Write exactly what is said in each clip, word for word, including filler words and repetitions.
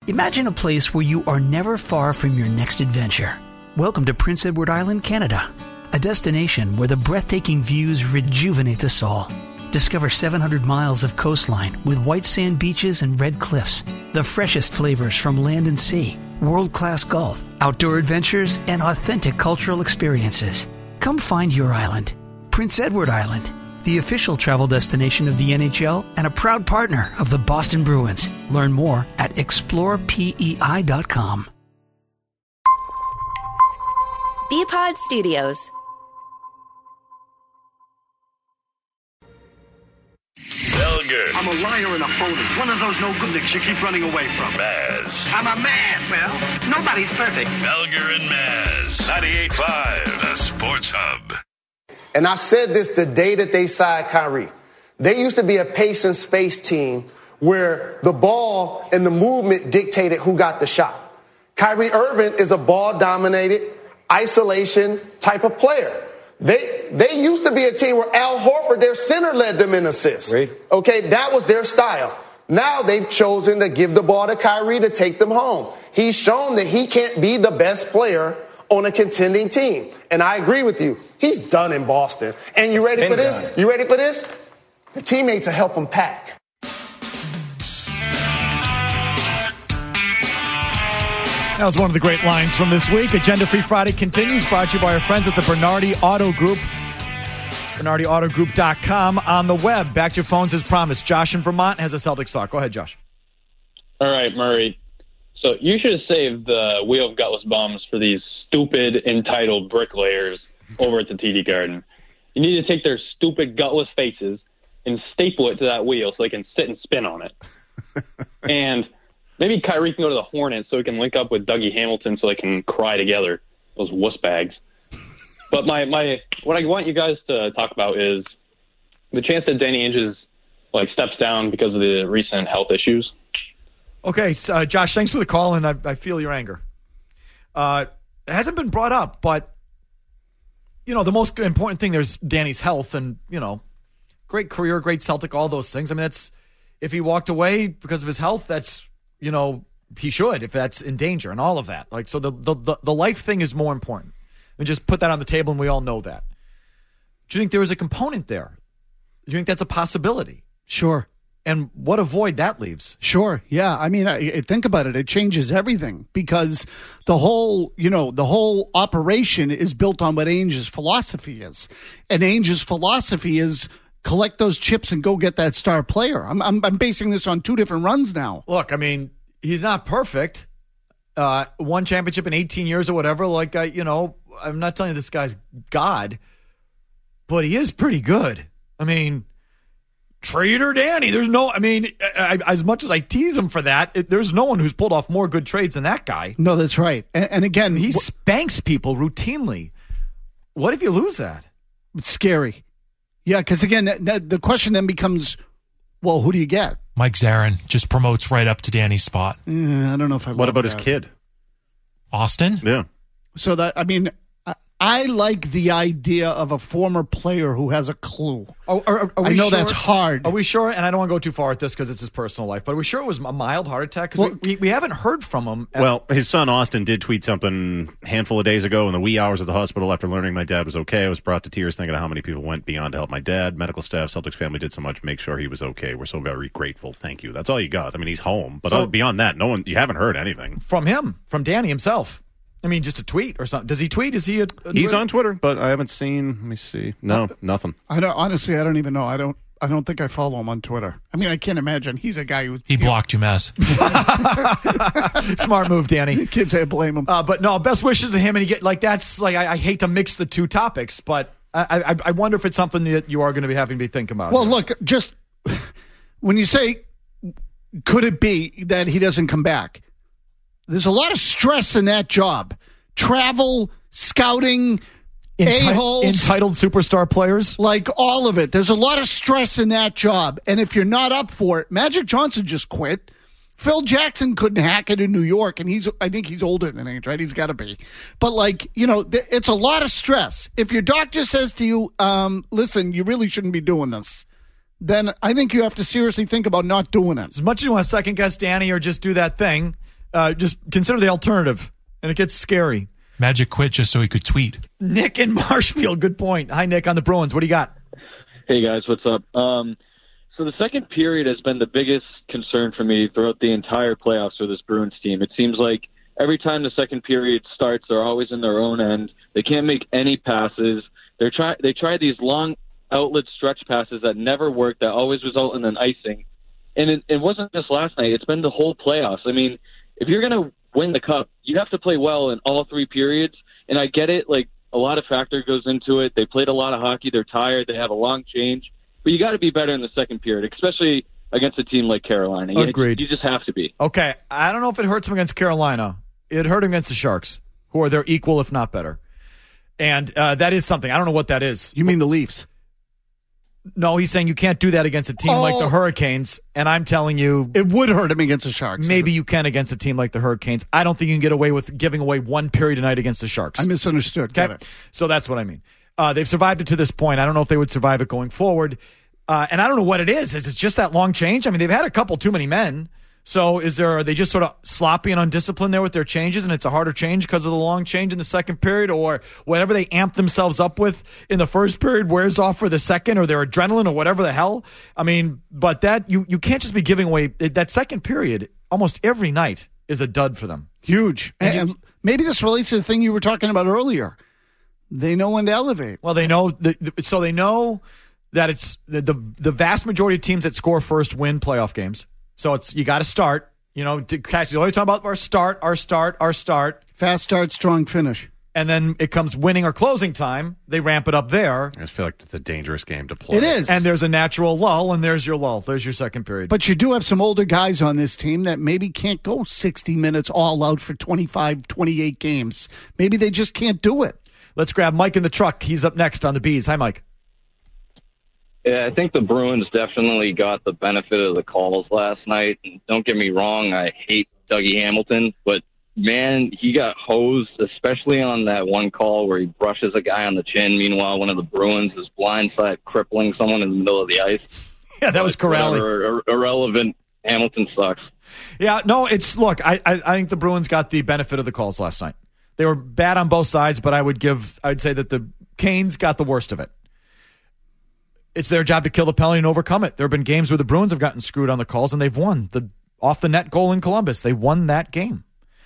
Imagine a place where you are never far from your next adventure. Welcome to Prince Edward Island, Canada, a destination where the breathtaking views rejuvenate the soul. Discover seven hundred miles of coastline with white sand beaches and red cliffs, the freshest flavors from land and sea, world-class golf, outdoor adventures, and authentic cultural experiences. Come find your island. Prince Edward Island, the official travel destination of the N H L and a proud partner of the Boston Bruins. Learn more at explore P E I dot com. B-Pod Studios. Felger. I'm a liar and a phony. One of those no-good nicks you keep running away from. Maz. I'm a man. Well, nobody's perfect. Felger and Maz. ninety-eight point five, the Sports Hub. And I said this the day that they signed Kyrie. They used to be a pace and space team where the ball and the movement dictated who got the shot. Kyrie Irving is a ball-dominated, isolation type of player. They they used to be a team where Al Horford, their center, led them in assists. Right. Okay, that was their style. Now they've chosen to give the ball to Kyrie to take them home. He's shown that he can't be the best player on a contending team. And I agree with you. He's done in Boston. And you ready for this? Done. You ready for this? The teammates will help him pack. That was one of the great lines from this week. Agenda Free Friday continues, brought to you by our friends at the Bernardi Auto Group. Bernardi Auto Group dot com on the web. Back to your phones as promised. Josh in Vermont has a Celtics thought. Go ahead, Josh. All right, Murray. So you should have saved the Wheel of Gutless Bums for these stupid, entitled bricklayers over at the T D Garden. You need to take their stupid, gutless faces and staple it to that wheel so they can sit and spin on it. And maybe Kyrie can go to the Hornets so he can link up with Dougie Hamilton so they can cry together, those wuss bags. But my, my what I want you guys to talk about is the chance that Danny Ainge like steps down because of the recent health issues. Okay, so, uh, Josh, thanks for the call, and I, I feel your anger. Uh, it hasn't been brought up, but, you know, the most important thing there's Danny's health and, you know, great career, great Celtic, all those things. I mean, that's if he walked away because of his health, that's, you know, he should if that's in danger and all of that. Like, so the the, the, the life thing is more important. And just put that on the table, and we all know that. Do you think there is a component there? Do you think that's a possibility? Sure. And what a void that leaves. Sure. Yeah. I mean, I, think about it. It changes everything because the whole, you know, the whole operation is built on what Ainge's philosophy is. And Ainge's philosophy is collect those chips and go get that star player. I'm, I'm, I'm basing this on two different runs now. Look, I mean, he's not perfect. Uh, one championship in eighteen years or whatever. Like, I, you know, I'm not telling you this guy's God, but he is pretty good. I mean, Trader Danny. There's no, I mean, I, I, as much as I tease him for that, it, there's no one who's pulled off more good trades than that guy. No, that's right. And, and again, he wh- spanks people routinely. What if you lose that? It's scary. Yeah, because again, that, that, the question then becomes, well, who do you get? Mike Zarin just promotes right up to Danny's spot. Mm, I don't know if I What about that. his kid? Austin? Yeah. So that, I mean, I, I like the idea of a former player who has a clue. Are, are, are we I know sure, that's hard. Are we sure? And I don't want to go too far at this because it's his personal life, but are we sure it was a mild heart attack? Because well, we, we, we haven't heard from him. At- well, his son Austin did tweet something a handful of days ago in the wee hours of the hospital after learning my dad was okay. I was brought to tears thinking of how many people went beyond to help my dad. Medical staff, Celtics family did so much to make sure he was okay. We're so very grateful. Thank you. That's all you got. I mean, he's home. But so, beyond that, no one. You haven't heard anything. From him, from Danny himself. I mean, just a tweet or something. Does he tweet? Is he a, a He's on Twitter, but I haven't seen. Let me see. No, uh, nothing. I don't. Honestly, I don't even know. I don't. I don't think I follow him on Twitter. I mean, I can't imagine. He's a guy who he blocked you, Maz. Smart move, Danny. Kids, I blame him. Uh, but no, best wishes to him. And he get like that's like I, I hate to mix the two topics, but I, I I wonder if it's something that you are going to be having to be thinking about. Well, look, just when you say, could it be that he doesn't come back? There's a lot of stress in that job. Travel, scouting, Enti- a-holes. Entitled superstar players. Like all of it. There's a lot of stress in that job. And if you're not up for it, Magic Johnson just quit. Phil Jackson couldn't hack it in New York, and he's I think he's older than age, right? He's got to be. But, like, you know, th- it's a lot of stress. If your doctor says to you, um, listen, you really shouldn't be doing this, then I think you have to seriously think about not doing it. As much as you want to second-guess Danny or just do that thing, Uh, just consider the alternative, and it gets scary. Magic quit just so he could tweet. Nick in Marshfield, good point. Hi, Nick, on the Bruins. What do you got? Hey, guys, what's up? Um, so the second period has been the biggest concern for me throughout the entire playoffs for this Bruins team. It seems like every time the second period starts, they're always in their own end. They can't make any passes. They're try they try these long outlet stretch passes that never work, that always result in an icing. And it, it wasn't just last night. It's been the whole playoffs. I mean, if you're going to win the cup, you have to play well in all three periods. And I get it. Like, a lot of factor goes into it. They played a lot of hockey. They're tired. They have a long change. But you got to be better in the second period, especially against a team like Carolina. You, Agreed. You just have to be. Okay. I don't know if it hurts them against Carolina. It hurt them against the Sharks, who are their equal, if not better. And uh, that is something. I don't know what that is. You mean the Leafs? No, he's saying you can't do that against a team oh, like the Hurricanes, and I'm telling you... It would hurt him against the Sharks. Maybe you can against a team like the Hurricanes. I don't think you can get away with giving away one period a night against the Sharks. I misunderstood. Okay? So that's what I mean. Uh, they've survived it to this point. I don't know if they would survive it going forward. Uh, and I don't know what it is. Is it just that long change? I mean, they've had a couple too many men. So is there, are they just sort of sloppy and undisciplined there with their changes, and it's a harder change because of the long change in the second period, or whatever they amp themselves up with in the first period wears off for the second, or their adrenaline, or whatever the hell? I mean, but that you, you can't just be giving away that second period almost every night is a dud for them. Huge. And, And you, and maybe this relates to the thing you were talking about earlier. They know when to elevate. Well, they know, the, the, so they know that it's the, the, the vast majority of teams that score first win playoff games. So it's you got to start. You know, Cassie, always talking about our start, our start, our start. Fast start, strong finish. And then it comes winning or closing time. They ramp it up there. I just feel like it's a dangerous game to play. It is. And there's a natural lull, and there's your lull. There's your second period. But you do have some older guys on this team that maybe can't go sixty minutes all out for twenty-five, twenty-eight games. Maybe they just can't do it. Let's grab Mike in the truck. He's up next on the Bees. Hi, Mike. Yeah, I think the Bruins definitely got the benefit of the calls last night. And don't get me wrong, I hate Dougie Hamilton, but man, he got hosed, especially on that one call where he brushes a guy on the chin. Meanwhile, one of the Bruins is blindside crippling someone in the middle of the ice. Yeah, that was Corrali. Ir- irrelevant. Hamilton sucks. Yeah, no, it's look. I, I I think the Bruins got the benefit of the calls last night. They were bad on both sides, but I would give. I'd say that the Canes got the worst of it. It's their job to kill the penalty and overcome it. There have been games where the Bruins have gotten screwed on the calls, and they've won. The off-the-net goal in Columbus, they won that game.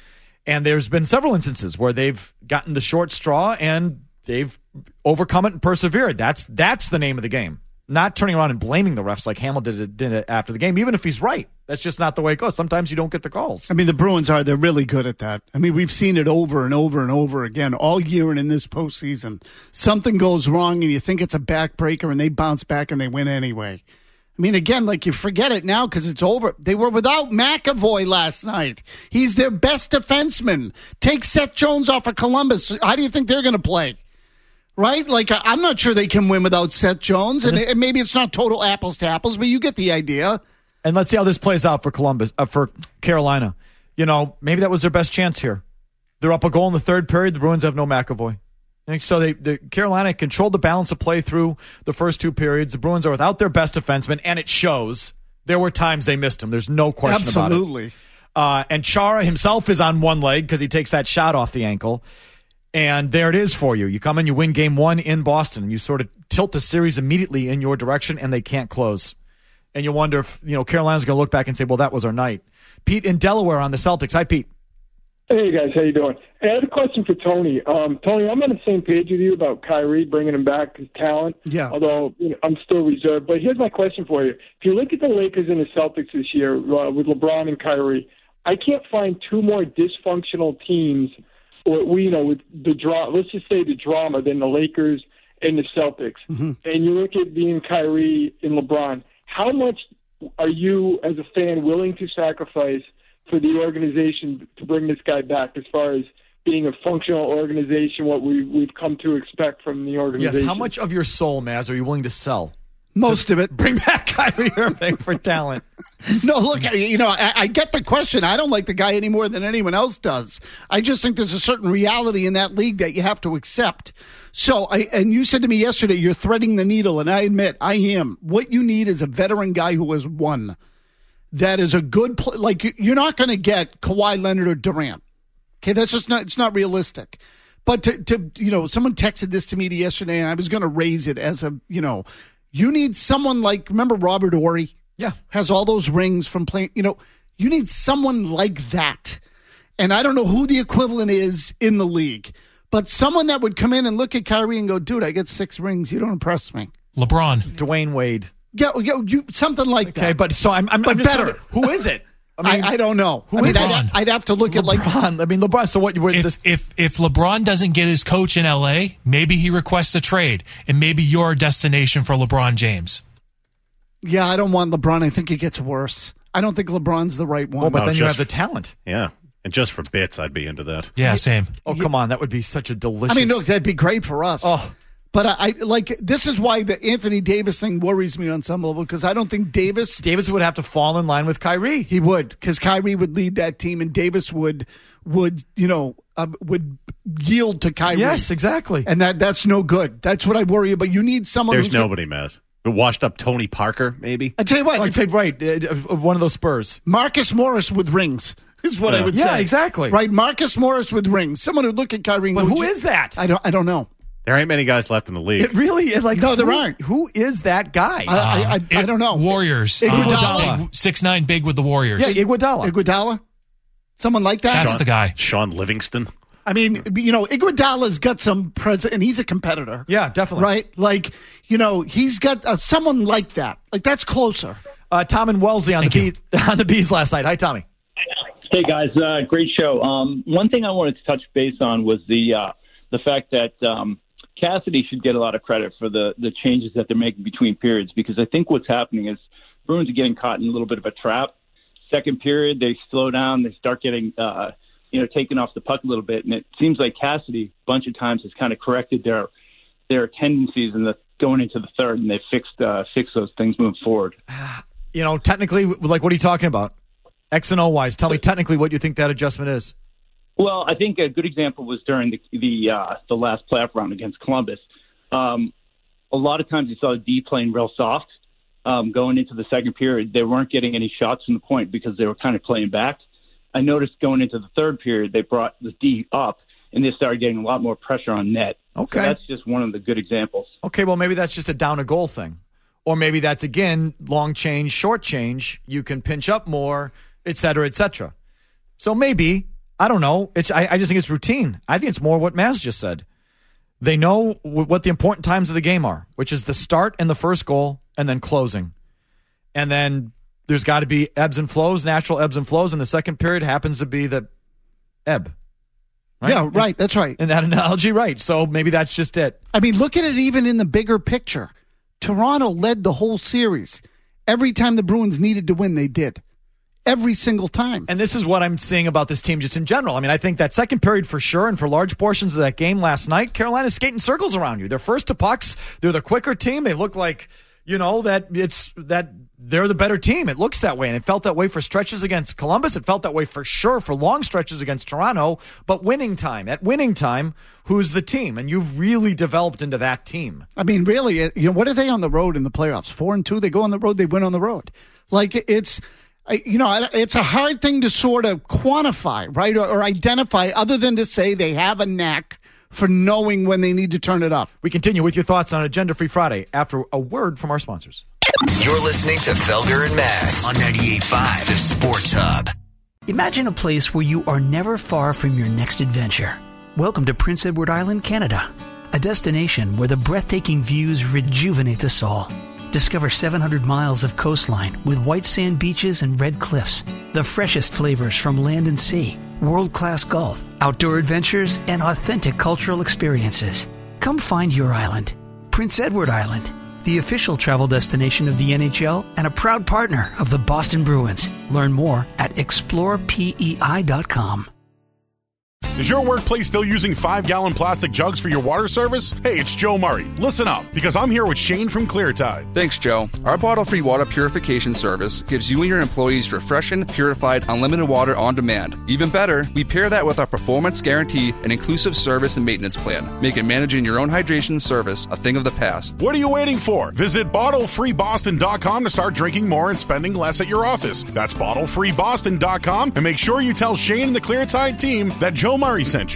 And there's been several instances where they've gotten the short straw, and they've overcome it and persevered. That's that's the name of the game. Not turning around and blaming the refs like Hamill did it, did it after the game, even if he's right. That's just not the way it goes. Sometimes you don't get the calls. I mean, the Bruins are, they're really good at that. I mean, we've seen it over and over and over again all year and in this postseason. Something goes wrong and you think it's a backbreaker and they bounce back and they win anyway. I mean, again, like you forget it now because it's over. They were without McAvoy last night. He's their best defenseman. Take Seth Jones off of Columbus. How do you think they're going to play? Right? Like, I'm not sure they can win without Seth Jones. And, and maybe it's not total apples to apples, but you get the idea. And let's see how this plays out for Columbus, uh, for Carolina. You know, maybe that was their best chance here. They're up a goal in the third period. The Bruins have no McAvoy. And so they, the Carolina controlled the balance of play through the first two periods. The Bruins are without their best defenseman, and it shows. There were times they missed him. There's no question Absolutely. about it. Uh, and Chara himself is on one leg because he takes that shot off the ankle. And there it is for you. You come in, you win game one in Boston, and you sort of tilt the series immediately in your direction, and they can't close. And you wonder if, you know, Carolina's going to look back and say, well, that was our night. Pete in Delaware on the Celtics. Hi, Pete. Hey, guys. How you doing? Hey, I had a question for Tony. Um, Tony, I'm on the same page with you about Kyrie bringing him back, his talent. Yeah. Although, you know, I'm still reserved. But here's my question for you. If you look at the Lakers and the Celtics this year uh, with LeBron and Kyrie, I can't find two more dysfunctional teams or we, you know, with the draw, let's just say the drama, than the Lakers and the Celtics. Mm-hmm. And you look at being Kyrie and LeBron, how much are you as a fan willing to sacrifice for the organization to bring this guy back as far as being a functional organization, what we, we've come to expect from the organization? Yes, how much of your soul, Maz, are you willing to sell? Most of it. Bring back Kyrie Irving for talent. No, look, you know, I, I get the question. I don't like the guy any more than anyone else does. I just think there's a certain reality in that league that you have to accept. So, I and you said to me yesterday, you're threading the needle, and I admit I am. What you need is a veteran guy who has won. that is a good play. Like, you- you're not going to get Kawhi Leonard or Durant. Okay, that's just not, it's not realistic. But to, to, you know, someone texted this to me yesterday, and I was going to raise it as a, you know, you need someone like, remember Robert Horry? Yeah. Has all those rings from playing, you know, you need someone like that. And I don't know who the equivalent is in the league, but someone that would come in and look at Kyrie and go, dude, I get six rings. You don't impress me. LeBron. Dwayne Wade. Yeah, you, you, something like Okay, that. but so I'm, I'm, But I'm just better. wondering, who is it? I, I don't know. Who I mean, is I'd, it? I'd have to look at like LeBron. I mean, LeBron. So what? What If, this, if if LeBron doesn't get his coach in L A, maybe he requests a trade, and maybe you're a destination for LeBron James. Yeah, I don't want LeBron. I think it gets worse. I don't think LeBron's the right one. well, but No, then you just- have the talent. Yeah. And just for bits, I'd be into that. Yeah, same. Oh, come on. That would be such a delicious. I mean, look, that'd be great for us. Oh. But I, I like this is why the Anthony Davis thing worries me on some level, because I don't think Davis Davis would have to fall in line with Kyrie. he would, because Kyrie would lead that team and Davis would would you know uh, would yield to Kyrie. Yes, exactly. And that that's no good. That's what I worry about. You need someone. There's who's gonna- nobody, Maz. The washed up Tony Parker, maybe? I tell you what, I'd say right, uh, of one of those Spurs. Marcus Morris with rings is what I Yeah. would Yeah, say. exactly. Right, Marcus Morris with rings. Someone who'd look at Kyrie. And But go, who "Gee, is that? I don't. I don't know. There ain't many guys left in the league. It really is like No, there who- aren't. Who is that guy? I, I, I, I It- don't know. Warriors. Iguodala. six nine big with the Warriors. yeah, Iguodala. Iguodala, someone like that. That's Sean- the guy. Sean Livingston. I mean, you know, Iguodala's got some presence, and he's a competitor. Yeah, definitely. Right? Like, you know, he's got uh, someone like that. Like, that's closer. Uh, Tom and Wellesley on the Thank bee, on the bees last night. Hi, Tommy. Hey guys, uh, great show. Um, one thing I wanted to touch base on was the uh, the fact that um, Cassidy should get a lot of credit for the the changes that they're making between periods, because I think what's happening is Bruins are getting caught in a little bit of a trap. Second period, they slow down, they start getting uh, you know taking off the puck a little bit, and it seems like Cassidy a bunch of times has kind of corrected their their tendencies in the going into the third, and they fixed uh, fixed those things moving forward. You know, technically, like, what are you talking about? X and O wise. Tell me technically what you think that adjustment is. Well, I think a good example was during the the uh, the last playoff round against Columbus. Um, a lot of times you saw the D playing real soft um, going into the second period. They weren't getting any shots from the point because they were kind of playing back. I noticed going into the third period they brought the D up and they started getting a lot more pressure on net. Okay. So that's just one of the good examples. Okay, well, maybe that's just a down a goal thing. Or maybe that's, again, long change, short change. You can pinch up more, et cetera, et cetera. So maybe, I don't know. It's I, I just think it's routine. I think it's more what Maz just said. They know w- what the important times of the game are, which is the start and the first goal and then closing. And then there's got to be ebbs and flows, natural ebbs and flows, and the second period happens to be the ebb. Right? Yeah, right. That's right. In that analogy, right. So maybe that's just it. I mean, look at it even in the bigger picture. Toronto led the whole series. Every time the Bruins needed to win, they did. Every single time. And this is what I'm seeing about this team just in general. I mean, I think that second period for sure, and for large portions of that game last night, Carolina's skating circles around you. They're first to pucks. They're the quicker team. They look like, you know, that it's that they're the better team. It looks that way, and it felt that way for stretches against Columbus. It felt that way for sure for long stretches against Toronto. But winning time, at winning time, who's the team? And you've really developed into that team. I mean, really, you know, what are they on the road in the playoffs? Four and two. They go on the road. They win on the road. Like it's, you know, it's a hard thing to sort of quantify, right, or, or identify, other than to say they have a knack for knowing when they need to turn it up. We continue with your thoughts on Agenda Free Friday after a word from our sponsors. You're listening to Felger and Maz on ninety-eight point five, The Sports Hub. Imagine a place where you are never far from your next adventure. Welcome to Prince Edward Island, Canada, a destination where the breathtaking views rejuvenate the soul. Discover seven hundred miles of coastline with white sand beaches and red cliffs, the freshest flavors from land and sea, world-class golf, outdoor adventures, and authentic cultural experiences. Come find your island. Prince Edward Island, the official travel destination of the N H L and a proud partner of the Boston Bruins. Learn more at explore P E I dot com. Is your workplace still using five-gallon plastic jugs for your water service? Hey, it's Joe Murray. Listen up, because I'm here with Shane from Cleartide. Thanks, Joe. Our bottle-free water purification service gives you and your employees refreshing, purified, unlimited water on demand. Even better, we pair that with our performance guarantee and inclusive service and maintenance plan, making managing your own hydration service a thing of the past. What are you waiting for? Visit bottle free boston dot com to start drinking more and spending less at your office. That's bottle free boston dot com, and make sure you tell Shane and the Cleartide team that Joe Murray sent you.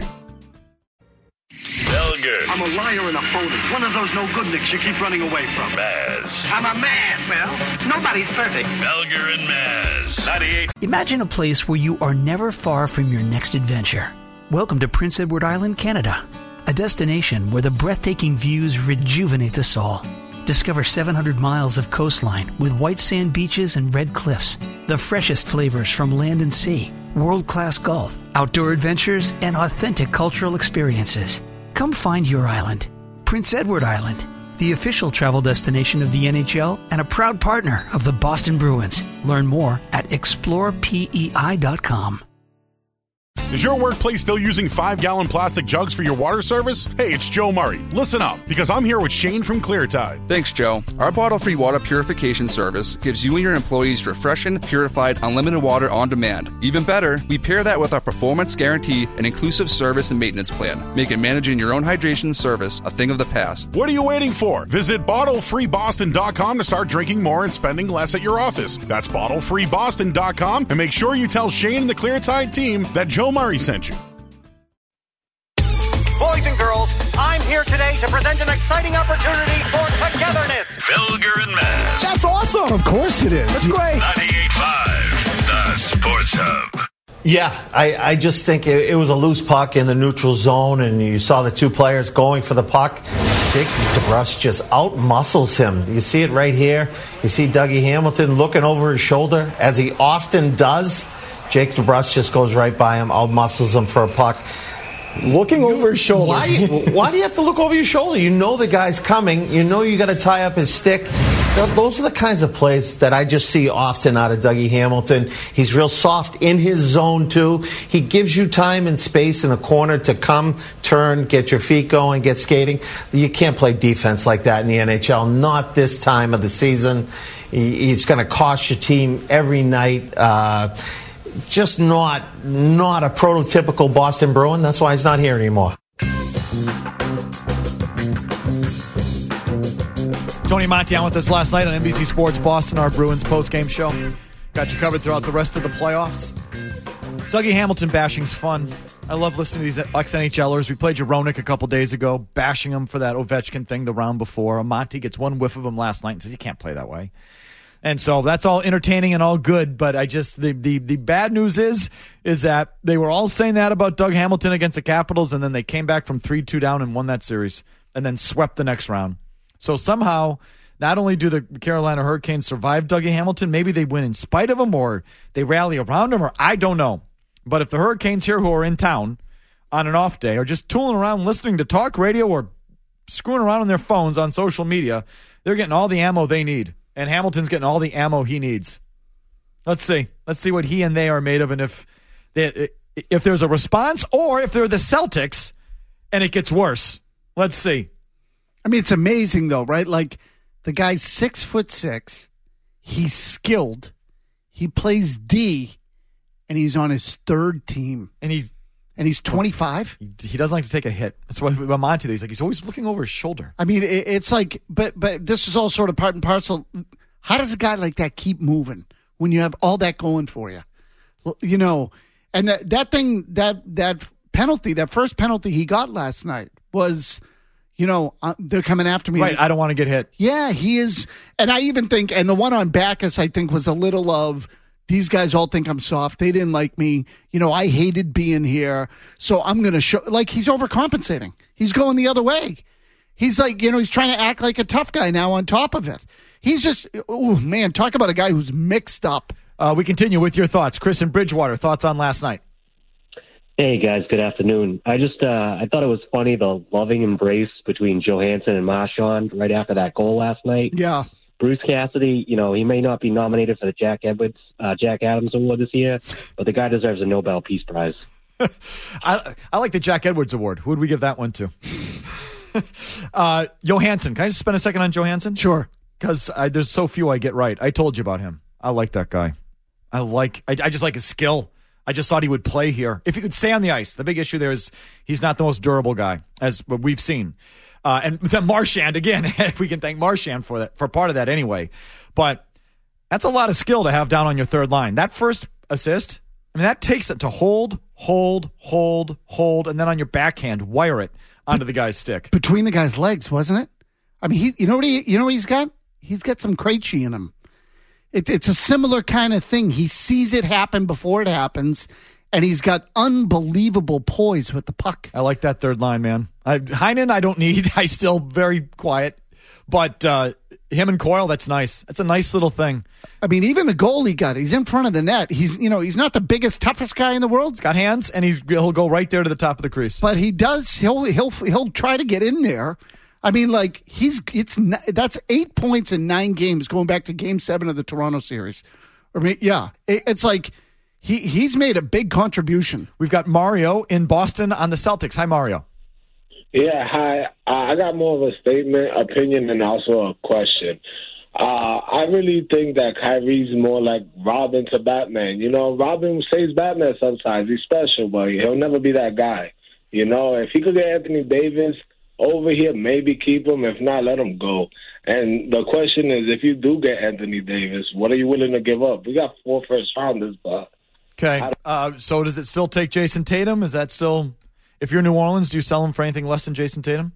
Felger. I'm a liar and a phony. One of those no good nicks you keep running away from. Maz. I'm a man, Well, nobody's perfect. Felger and Maz. ninety-eight. Imagine a place where you are never far from your next adventure. Welcome to Prince Edward Island, Canada. A destination where the breathtaking views rejuvenate the soul. Discover seven hundred miles of coastline with white sand beaches and red cliffs. The freshest flavors from land and sea. World-class golf, outdoor adventures, and authentic cultural experiences. Come find your island. Prince Edward Island, the official travel destination of the N H L and a proud partner of the Boston Bruins. Learn more at explore P E I dot com. Is your workplace still using five-gallon plastic jugs for your water service? Hey, it's Joe Murray. Listen up, because I'm here with Shane from Cleartide. Thanks, Joe. Our bottle-free water purification service gives you and your employees refreshing, purified, unlimited water on demand. Even better, we pair that with our performance guarantee and inclusive service and maintenance plan, making managing your own hydration service a thing of the past. What are you waiting for? Visit bottle free boston dot com to start drinking more and spending less at your office. That's bottle free boston dot com, and make sure you tell Shane and the Cleartide team that Joe Murray sent you. Boys and girls, I'm here today to present an exciting opportunity for togetherness. Felger and Maz. That's awesome. Of course it is. That's great. ninety-eight point five, the Sports Hub. Yeah, I, I just think it, it was a loose puck in the neutral zone, and you saw the two players going for the puck. Jake DeBrusk just out-muscles him. You see it right here. You see Dougie Hamilton looking over his shoulder, as he often does. Jake DeBrusk just goes right by him, out-muscles him for a puck. Looking over his shoulder. Why, why do you have to look over your shoulder? You know the guy's coming. You know you got to tie up his stick. Those are the kinds of plays that I just see often out of Dougie Hamilton. He's real soft in his zone, too. He gives you time and space in the corner to come, turn, get your feet going, get skating. You can't play defense like that in the N H L. Not this time of the season. It's going to cost your team every night. Uh, just not, not a prototypical Boston Bruin. That's why he's not here anymore. Tony Monti on with us last night on N B C Sports Boston, our Bruins postgame show. Got you covered throughout the rest of the playoffs. Dougie Hamilton bashing's fun. I love listening to these ex-N H Lers. We played Jeronik a couple days ago, bashing him for that Ovechkin thing the round before. Monty gets one whiff of him last night and says, you can't play that way. And so that's all entertaining and all good, but I just the, the the bad news is is that they were all saying that about Doug Hamilton against the Capitals, and then they came back from three two down and won that series, and then swept the next round. So somehow, not only do the Carolina Hurricanes survive Dougie Hamilton, maybe they win in spite of him, or they rally around him, or I don't know. But if the Hurricanes here who are in town on an off day are just tooling around listening to talk radio or screwing around on their phones on social media, they're getting all the ammo they need. And Hamilton's getting all the ammo he needs. Let's see. Let's see what he and they are made of, and if they, if there's a response, or if they're the Celtics and it gets worse. Let's see. I mean, it's amazing, though, right? Like, the guy's six foot six. He's skilled. He plays D, and he's on his third team. And he and he's twenty-five. He, he doesn't like to take a hit. That's why with Monty, he's like he's always looking over his shoulder. I mean, it, it's like, but but this is all sort of part and parcel. How does a guy like that keep moving when you have all that going for you? You know, and that that thing that that penalty, that first penalty he got last night was. You know, uh, they're coming after me. Right, I don't want to get hit. Yeah, he is. And I even think, and the one on Backus, I think, was a little of, these guys all think I'm soft. They didn't like me. You know, I hated being here. So I'm going to show, like, he's overcompensating. He's going the other way. He's like, you know, he's trying to act like a tough guy now on top of it. He's just, oh, man, talk about a guy who's mixed up. Uh, we continue with your thoughts. Chris in Bridgewater, thoughts on last night? Hey, guys, good afternoon. I just uh, I thought it was funny, the loving embrace between Johansson and Marchand right after that goal last night. Yeah. Bruce Cassidy, you know, he may not be nominated for the Jack Edwards, uh, Jack Adams Award this year, but the guy deserves a Nobel Peace Prize. I I like the Jack Edwards Award. Who would we give that one to? uh, Johansson. Can I just spend a second on Johansson? Sure. Because there's so few I get right. I told you about him. I like that guy. I like. I, I just like his skill. I just thought he would play here. If he could stay on the ice. The big issue there is he's not the most durable guy, as we've seen. Uh, and then Marchand, again, if we can thank Marchand for that, for part of that anyway. But that's a lot of skill to have down on your third line. That first assist, I mean, that takes it to hold, hold, hold, hold, and then on your backhand, wire it onto the guy's stick. Between the guy's legs, wasn't it? I mean, he, you know what he, you know what he's got? He's got some Krejci in him. It, it's a similar kind of thing. He sees it happen before it happens, and he's got unbelievable poise with the puck. I like that third line, man. I, Heinen, I don't need. I still very quiet. But uh, him and Coyle, that's nice. That's a nice little thing. I mean, even the goal he got, he's in front of the net. He's, you know, he's not the biggest, toughest guy in the world. He's got hands, and he's he'll go right there to the top of the crease. But he does. He'll he'll he'll try to get in there. I mean, like he's it's that's eight points in nine games going back to Game Seven of the Toronto series. I mean, yeah, it, it's like he he's made a big contribution. We've got Mario in Boston on the Celtics. Hi, Mario. Yeah, hi. Uh, I got more of a statement, opinion, and also a question. Uh, I really think that Kyrie's more like Robin to Batman. You know, Robin saves Batman sometimes. He's special, but he'll never be that guy. You know, if he could get Anthony Davis over here, maybe keep him. If not, let him go. And the question is, if you do get Anthony Davis, what are you willing to give up? We got four first rounders, but... Okay, uh, so does it still take Jason Tatum? Is that still... If you're New Orleans, do you sell him for anything less than Jason Tatum?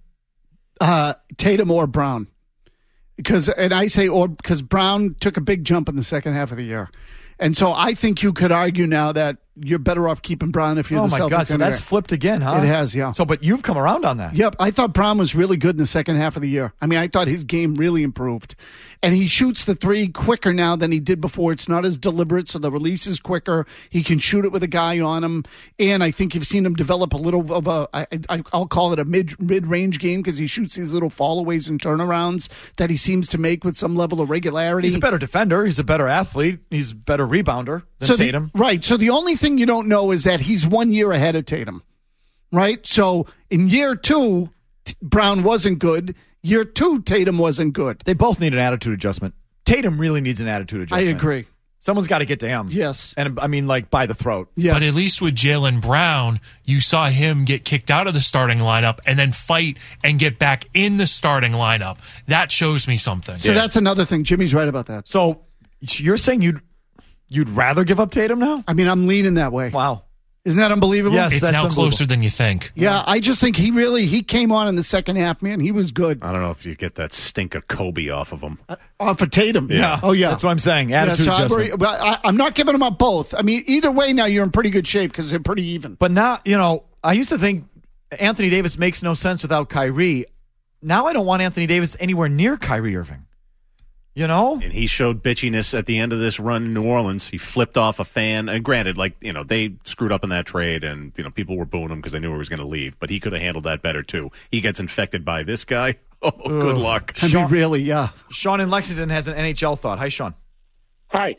Uh, Tatum or Brown. Because, and I say or because Brown took a big jump in the second half of the year. And so I think you could argue now that you're better off keeping Brown if you're oh the Celtics. Oh, my God, so that's there. Flipped again, huh? It has, yeah. So, but you've come around on that. Yep, I thought Brown was really good in the second half of the year. I mean, I thought his game really improved. And he shoots the three quicker now than he did before. It's not as deliberate, so the release is quicker. He can shoot it with a guy on him. And I think you've seen him develop a little of a, I, I, I'll call it a mid, mid-range game because he shoots these little fallaways and turnarounds that he seems to make with some level of regularity. He's a better defender. He's a better athlete. He's a better rebounder than so Tatum. The, right. So the only thing you don't know is that he's one year ahead of Tatum, right? So in year two, Brown wasn't good. Year two, Tatum wasn't good. They both need an attitude adjustment. Tatum really needs an attitude adjustment. I agree. Someone's got to get to him. Yes. And I mean, like, by the throat. Yes. But at least with Jaylen Brown, you saw him get kicked out of the starting lineup and then fight and get back in the starting lineup. That shows me something. So yeah. That's another thing. Jimmy's right about that. So you're saying you'd you'd rather give up Tatum now? I mean, I'm leaning that way. Wow. Isn't that unbelievable? Yes, it's now closer than you think. Yeah, I just think he really, he came on in the second half, man. He was good. I don't know if you get that stink of Kobe off of him. Uh, off of Tatum. Yeah. Oh, yeah. That's what I'm saying. Attitude yeah, so adjustment. I, I'm not giving them up both. I mean, either way now you're in pretty good shape because they're pretty even. But now, you know, I used to think Anthony Davis makes no sense without Kyrie. Now I don't want Anthony Davis anywhere near Kyrie Irving. You know? And he showed bitchiness at the end of this run in New Orleans. He flipped off a fan. And granted, like, you know, they screwed up in that trade and, you know, people were booing him because they knew he was going to leave. But he could have handled that better, too. He gets infected by this guy. Oh, Ugh. Good luck. I mean, really, yeah. Sean in Lexington has an N H L thought. Hi, Sean. Hi.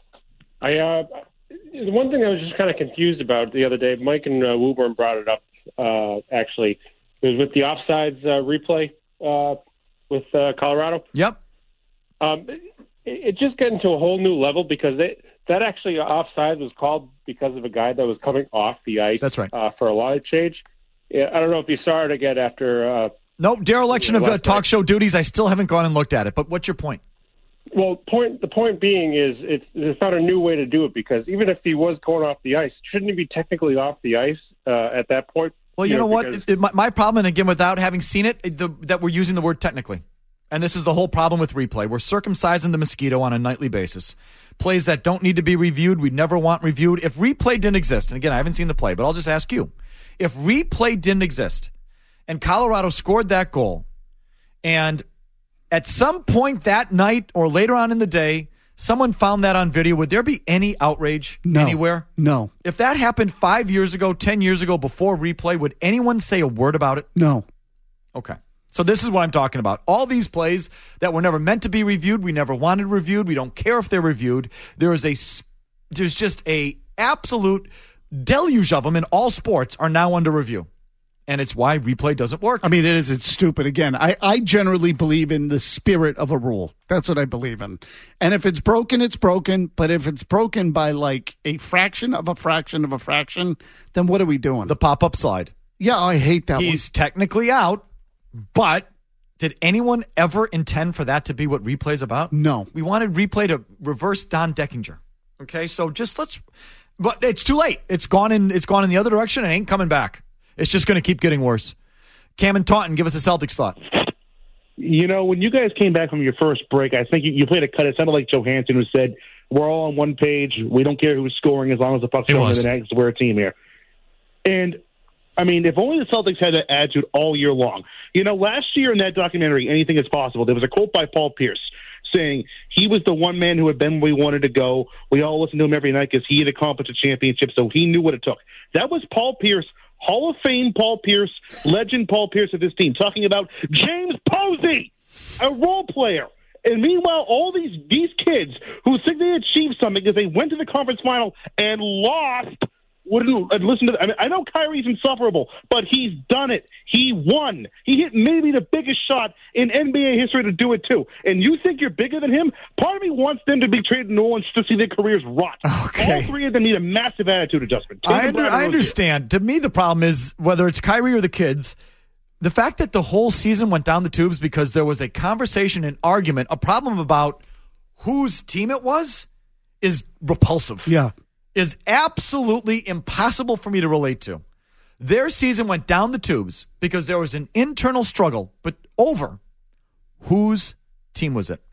I, uh, the one thing I was just kind of confused about the other day, Mike and uh, Woburn brought it up, uh, actually. It was with the offsides uh, replay uh, with uh, Colorado. Yep. Um, it, it just got into a whole new level because they, that actually offside was called because of a guy that was coming off the ice. That's right. Uh, for a line change. Yeah, I don't know if you saw it again after. Uh, no, dereliction of uh, talk show duties. I still haven't gone and looked at it. But what's your point? Well, point the point being is it's it's not a new way to do it because even if he was going off the ice, shouldn't he be technically off the ice uh, at that point? Well, you, you know, know what? Because... It, my, my problem, and again, without having seen it, it the, that we're using the word technically. And this is the whole problem with replay. We're circumcising the mosquito on a nightly basis. Plays that don't need to be reviewed, we never want reviewed. If replay didn't exist, and again, I haven't seen the play, but I'll just ask you. If replay didn't exist and Colorado scored that goal, and at some point that night or later on in the day, someone found that on video, would there be any outrage no. anywhere? No. If that happened five years ago, ten years ago, before replay, would anyone say a word about it? No. Okay. So this is what I'm talking about. All these plays that were never meant to be reviewed, we never wanted reviewed, we don't care if they're reviewed. There is a, there's just a absolute deluge of them in all sports are now under review. And it's why replay doesn't work. I mean, it is. It's stupid. Again, I, I generally believe in the spirit of a rule. That's what I believe in. And if it's broken, it's broken. But if it's broken by like a fraction of a fraction of a fraction, then what are we doing? The pop-up slide. Yeah, I hate that He's one. technically out, but did anyone ever intend for that to be what replay's about? No. We wanted replay to reverse Don Deckinger. Okay, so just let's... But it's too late. It's gone in, it's gone in the other direction and ain't coming back. It's just going to keep getting worse. Cam and Taunton, give us a Celtics thought. You know, when you guys came back from your first break, I think you, you played a cut. It sounded like Johansson, who said, we're all on one page. We don't care who's scoring as long as the puck's going to the net. We're a team here. And, I mean, if only the Celtics had that attitude all year long. You know, last year in that documentary, Anything is Possible, there was a quote by Paul Pierce saying he was the one man who had been where we wanted to go. We all listened to him every night because he had accomplished a championship, so he knew what it took. That was Paul Pierce, Hall of Fame Paul Pierce, legend Paul Pierce of this team, talking about James Posey, a role player. And meanwhile, all these these kids who think they achieved something because they went to the conference final and lost wouldn't listen to. I mean, I know Kyrie's insufferable, but he's done it. He won. He hit maybe the biggest shot in N B A history to do it too. And you think you're bigger than him? Part of me wants them to be traded to New Orleans to see their careers rot. Okay. All three of them need a massive attitude adjustment. I, under, I understand. To me, the problem is whether it's Kyrie or the kids. The fact that the whole season went down the tubes because there was a conversation, an argument, a problem about whose team it was is repulsive. Yeah. Is absolutely impossible for me to relate to. Their season went down the tubes because there was an internal struggle, but over whose team was it?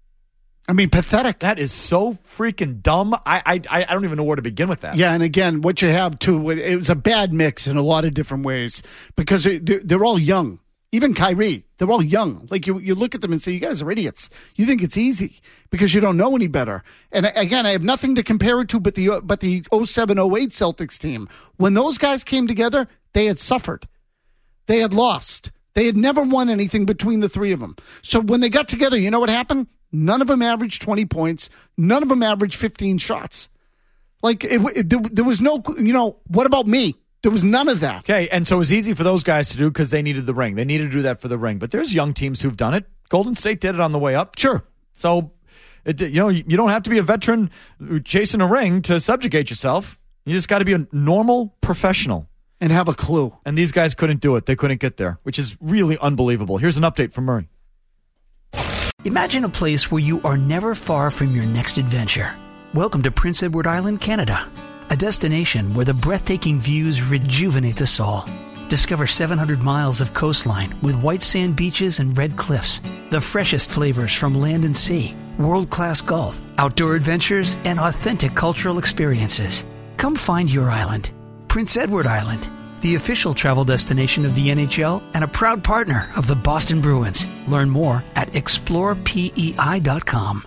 I mean, pathetic. That is so freaking dumb. I I I don't even know where to begin with that. Yeah, and again, what you have too, it was a bad mix in a lot of different ways because it, they're all young. Even Kyrie, they're all young. Like you, you look at them and say, you guys are idiots. You think it's easy because you don't know any better. And again, I have nothing to compare it to but the but the oh seven oh eight Celtics team. When those guys came together, they had suffered. They had lost. They had never won anything between the three of them. So when they got together, you know what happened? None of them averaged twenty points. None of them averaged fifteen shots. Like, it, it, there, there was no, you know, what about me? There was none of that. Okay, and so it was easy for those guys to do because they needed the ring. They needed to do that for the ring. But there's young teams who've done it. Golden State did it on the way up. Sure. So, it, you know, you don't have to be a veteran chasing a ring to subjugate yourself. You just got to be a normal professional. And have a clue. And these guys couldn't do it. They couldn't get there, which is really unbelievable. Here's an update from Murray. Imagine a place where you are never far from your next adventure. Welcome to Prince Edward Island, Canada. A destination where the breathtaking views rejuvenate the soul. Discover seven hundred miles of coastline with white sand beaches and red cliffs. The freshest flavors from land and sea. World-class golf, outdoor adventures, and authentic cultural experiences. Come find your island. Prince Edward Island, the official travel destination of the N H L and a proud partner of the Boston Bruins. Learn more at explore P E I dot com.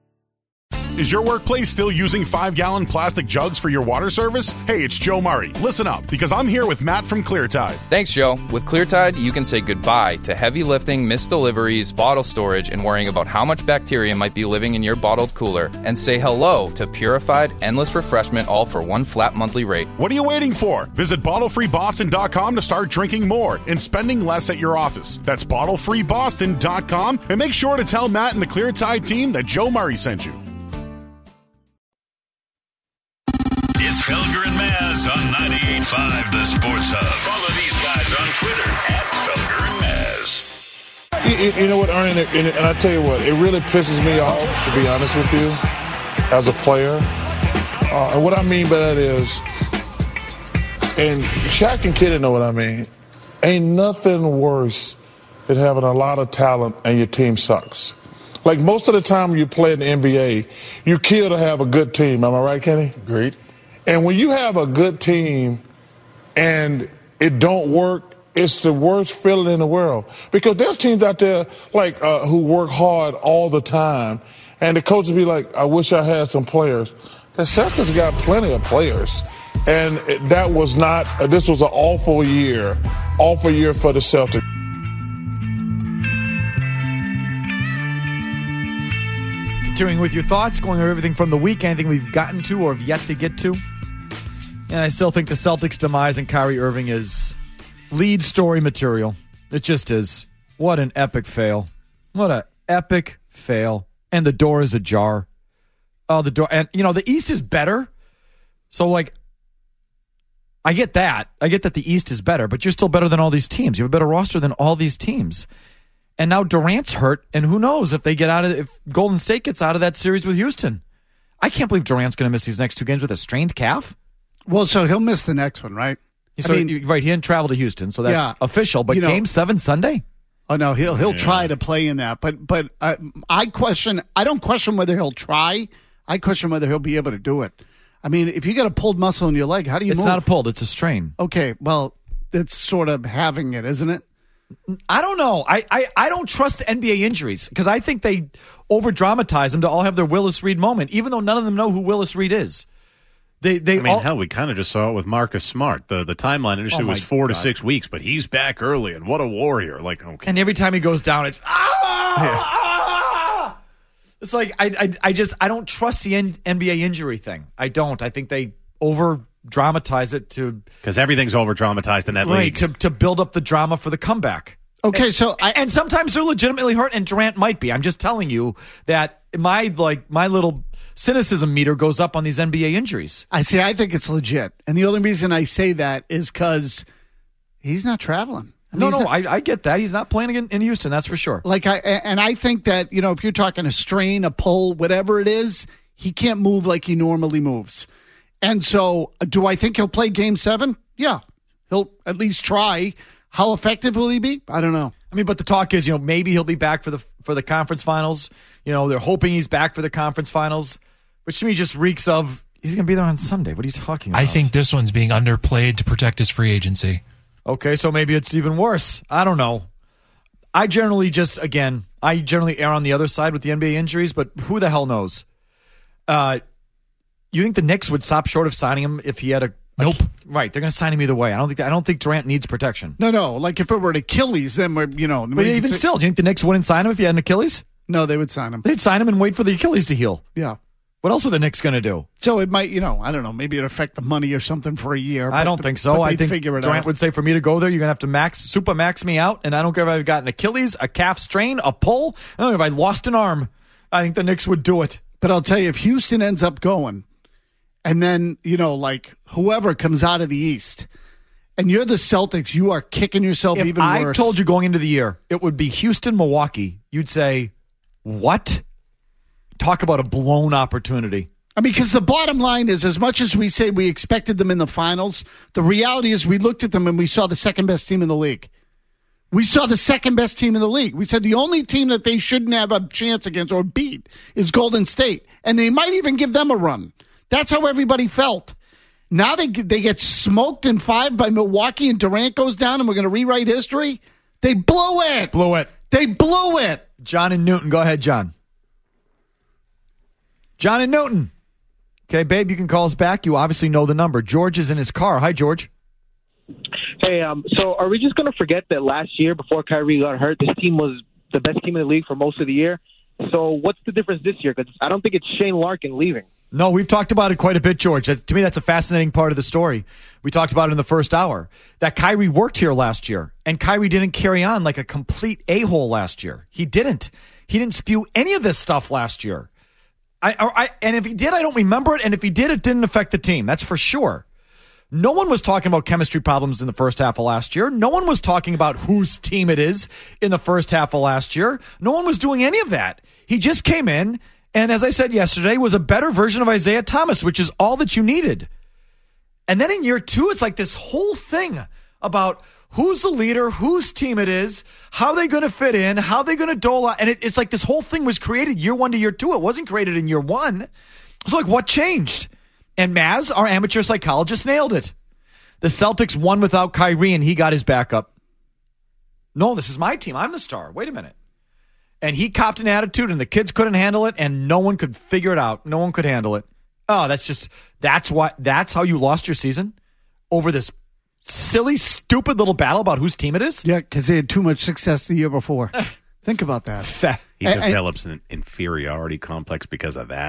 Is your workplace still using five-gallon plastic jugs for your water service? Hey, it's Joe Murray. Listen up, because I'm here with Matt from ClearTide. Thanks, Joe. With ClearTide, you can say goodbye to heavy lifting, missed deliveries, bottle storage, and worrying about how much bacteria might be living in your bottled cooler, and say hello to purified, endless refreshment, all for one flat monthly rate. What are you waiting for? Visit bottle free boston dot com to start drinking more and spending less at your office. That's bottle free boston dot com, and make sure to tell Matt and the ClearTide team that Joe Murray sent you. It's Felger and Maz on ninety-eight point five The Sports Hub. Follow these guys on Twitter at Felger and Maz. You, you, you know what, Ernie, and, and I tell you what, it really pisses me off, to be honest with you, as a player. Uh, and what I mean by that is, and Shaq and Kid know what I mean, ain't nothing worse than having a lot of talent and your team sucks. Like most of the time you play in the N B A, you kill to have a good team. Am I right, Kenny? Agreed. And when you have a good team and it don't work, it's the worst feeling in the world. Because there's teams out there like uh, who work hard all the time, and the coaches be like, I wish I had some players. The Celtics got plenty of players. And it, that was not, uh, this was an awful year, awful year for the Celtics. Continuing with your thoughts, going over everything from the week, anything we've gotten to or have yet to get to. And I still think the Celtics' demise in Kyrie Irving is lead story material. It just is. What an epic fail. What an epic fail. And the door is ajar. Oh, the door. And, you know, the East is better. So, like, I get that. I get that the East is better, but you're still better than all these teams. You have a better roster than all these teams. And now Durant's hurt, and who knows if they get out of if Golden State gets out of that series with Houston. I can't believe Durant's going to miss these next two games with a strained calf. Well, so he'll miss the next one, right? So, I mean, right, he didn't travel to Houston, so that's yeah, official. But you know, game seven Sunday? Oh no, he'll he'll Yeah. try to play in that, but but uh, I question. I don't question whether he'll try. I question whether he'll be able to do it. I mean, if you got a pulled muscle in your leg, how do you? It's move? not a pulled; it's a strain. Okay, well, it's sort of having it, isn't it? I don't know. I, I, I don't trust the N B A injuries because I think they over dramatize them to all have their Willis Reed moment, even though none of them know who Willis Reed is. They they I mean, all, hell, we kind of just saw it with Marcus Smart. The the timeline initially Oh, my was four to God. six weeks, but he's back early, and what a warrior! Like, okay, and every time he goes down, it's ah, ah! It's like I, I I just I don't trust the N- NBA injury thing. I don't. I think they over dramatize it to because everything's over dramatized in that right league. to to build up the drama for the comeback. Okay, and, so I, and sometimes they're legitimately hurt, and Durant might be. I'm just telling you that my like my little cynicism meter goes up on these N B A injuries. I see. I think it's legit, and the only reason I say that is because he's not traveling. I mean, No, he's no, not- I, I get that. He's not playing in, in Houston, that's for sure. Like I and I think that, you know, if you're talking a strain, a pull, whatever it is, he can't move like he normally moves. And so, do I think he'll play Game Seven? Yeah, he'll at least try. How effective will he be? I don't know. I mean, but the talk is, you know, maybe he'll be back for the for the conference finals. You know, they're hoping he's back for the conference finals, which to me just reeks of he's going to be there on Sunday. What are you talking about? I think this one's being underplayed to protect his free agency. Okay, so maybe it's even worse. I don't know. I generally just, again, I generally err on the other side with the N B A injuries, but who the hell knows? Uh, you think the Knicks would stop short of signing him if he had a... Nope. A, right, they're going to sign him either way. I don't think I don't think Durant needs protection. No, no. Like if it were an Achilles, then we're, you know. But even still, do you think the Knicks wouldn't sign him if he had an Achilles? No, they would sign him. They'd sign him and wait for the Achilles to heal. Yeah. What else are the Knicks going to do? So it might, you know, I don't know, maybe it'd affect the money or something for a year. I but- don't think so. but I they'd think figure it Durant out. would say, for me to go there, you're going to have to max, super max me out, and I don't care if I've got an Achilles, a calf strain, a pull. I don't know if I lost an arm. I think the Knicks would do it. But I'll tell you, if Houston ends up going, and then, you know, like whoever comes out of the East, and you're the Celtics, you are kicking yourself If even I worse. told you going into the year, it would be Houston, Milwaukee, you'd say, what? Talk about a blown opportunity. I mean, because the bottom line is, as much as we say we expected them in the finals, the reality is we looked at them and we saw the second best team in the league. We saw the second best team in the league. We said the only team that they shouldn't have a chance against or beat is Golden State. And they might even give them a run. That's how everybody felt. Now they they get smoked in five by Milwaukee and Durant goes down and we're going to rewrite history. They blew it. Blew it. They blew it. John and Newton. Go ahead, John. John and Newton. Okay, babe, you can call us back. You obviously know the number. George is in his car. Hi, George. Hey, um, so are we just going to forget that last year, before Kyrie got hurt, this team was the best team in the league for most of the year? So what's the difference this year? Because I don't think it's Shane Larkin leaving. No, we've talked about it quite a bit, George. That, to me, that's a fascinating part of the story. We talked about it in the first hour. That Kyrie worked here last year, and Kyrie didn't carry on like a complete a-hole last year. He didn't. He didn't spew any of this stuff last year. I, or I, and if he did, I don't remember it. And if he did, it didn't affect the team. That's for sure. No one was talking about chemistry problems in the first half of last year. No one was talking about whose team it is in the first half of last year. No one was doing any of that. He just came in, and as I said yesterday, was a better version of Isaiah Thomas, which is all that you needed. And then in year two, it's like this whole thing about who's the leader, whose team it is, how they going to fit in, how they going to dole out. And it, it's like this whole thing was created year one to year two. It wasn't created in year one. So like, what changed? And Maz, our amateur psychologist, nailed it. The Celtics won without Kyrie, and he got his backup. No, this is my team. I'm the star. Wait a minute. And he copped an attitude, and the kids couldn't handle it, and no one could figure it out. No one could handle it. Oh, that's just, that's what, that's how you lost your season? Over this silly, stupid little battle about whose team it is? Yeah, because they had too much success the year before. Think about that. He And- and- develops an inferiority complex because of that.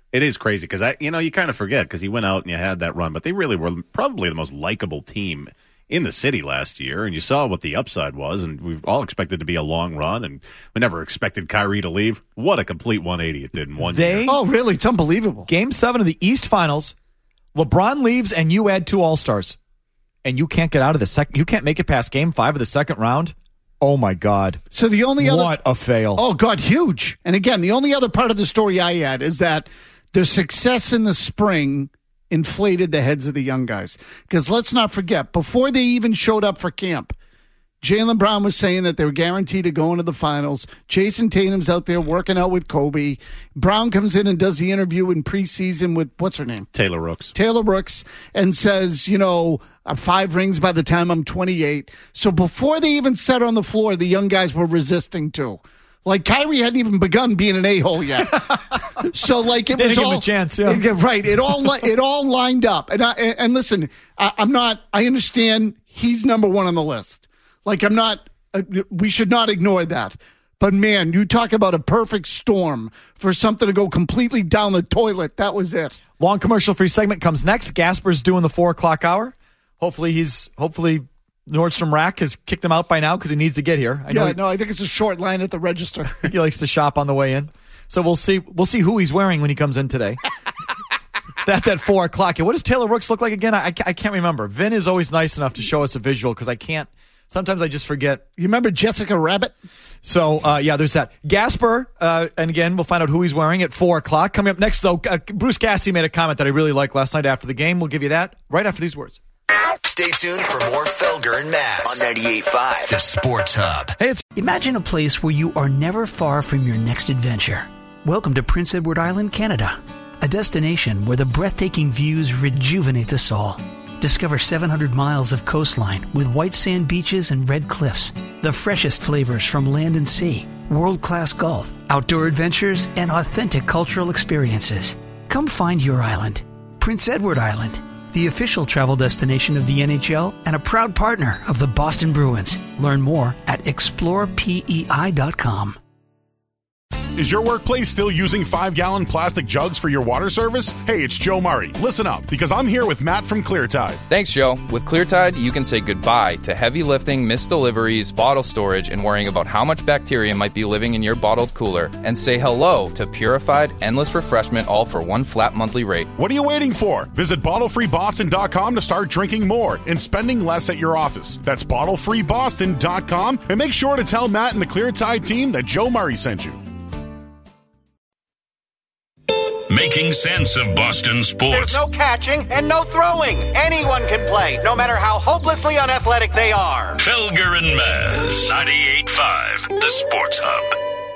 It is crazy because I, you know, you kind of forget because he went out and you had that run, but they really were probably the most likable team in the city last year, and you saw what the upside was, and we've all expected to be a long run, and we never expected Kyrie to leave. What a complete one eighty it did in one they, year. Oh, really? It's unbelievable. Game seven of the East Finals, LeBron leaves, and you add two All-Stars, and you can't get out of the second. You can't make it past Game five of the second round. Oh, my God. So the only other... What a fail. Oh, God, huge. And again, the only other part of the story I had is that their success in the spring inflated the heads of the young guys. Because let's not forget, before they even showed up for camp, Jaylen Brown was saying that they were guaranteed to go into the finals. Jason Tatum's out there working out with Kobe. Brown comes in and does the interview in preseason with, what's her name? Taylor Rooks. Taylor Rooks, and says, you know, uh, five rings by the time I'm twenty-eight. So before they even set on the floor, the young guys were resisting too. Like, Kyrie hadn't even begun being an a-hole yet. So, like, it they was didn't all... give him a chance, yeah. It, right. It all, li- it all lined up. And, I, and listen, I, I'm not... I understand he's number one on the list. Like, I'm not... Uh, we should not ignore that. But, man, you talk about a perfect storm for something to go completely down the toilet. That was it. Long commercial-free segment comes next. Gasper's doing the four o'clock hour. Hopefully he's... Hopefully... Nordstrom Rack has kicked him out by now because he needs to get here. I know yeah, he, no, I think it's a short line at the register. He likes to shop on the way in. So we'll see We'll see who he's wearing when he comes in today. That's at four o'clock. And what does Taylor Rooks look like again? I, I can't remember. Vin is always nice enough to show us a visual because I can't. Sometimes I just forget. You remember Jessica Rabbit? So, uh, yeah, there's that. Gasper, uh, and again, we'll find out who he's wearing at four o'clock. Coming up next, though, uh, Bruce Cassidy made a comment that I really liked last night after the game. We'll give you that right after these words. Stay tuned for more Felger and Mazz on ninety-eight point five, the Sports Hub. Hey, it's- Imagine a place where you are never far from your next adventure. Welcome to Prince Edward Island, Canada, a destination where the breathtaking views rejuvenate the soul. Discover seven hundred miles of coastline with white sand beaches and red cliffs, the freshest flavors from land and sea, world-class golf, outdoor adventures, and authentic cultural experiences. Come find your island. Prince Edward Island, the official travel destination of the N H L and a proud partner of the Boston Bruins. Learn more at explore P E I dot com. Is your workplace still using five-gallon plastic jugs for your water service? Hey, it's Joe Murray. Listen up, because I'm here with Matt from ClearTide. Thanks, Joe. With ClearTide, you can say goodbye to heavy lifting, missed deliveries, bottle storage, and worrying about how much bacteria might be living in your bottled cooler, and say hello to purified, endless refreshment, all for one flat monthly rate. What are you waiting for? Visit bottle free boston dot com to start drinking more and spending less at your office. That's bottle free boston dot com, and make sure to tell Matt and the ClearTide team that Joe Murray sent you. Making sense of Boston sports. There's no catching and no throwing. Anyone can play, no matter how hopelessly unathletic they are. Felger and Mazz, ninety-eight point five, the Sports Hub.